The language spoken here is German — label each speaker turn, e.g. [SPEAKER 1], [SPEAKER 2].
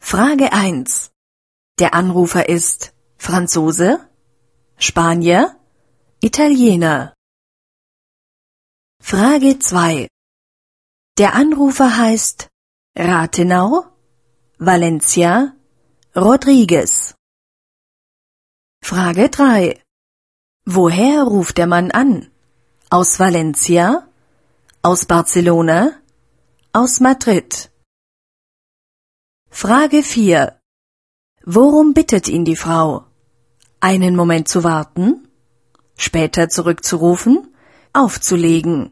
[SPEAKER 1] Frage 1. Der Anrufer ist Franzose, Spanier, Italiener. Frage 2. Der Anrufer heißt Rathenau, Valencia, Rodriguez. Frage 3. Woher ruft der Mann an? Aus Valencia? Aus Barcelona? Aus Madrid? Frage 4. Worum bittet ihn die Frau? Einen Moment zu warten? Später zurückzurufen? Aufzulegen?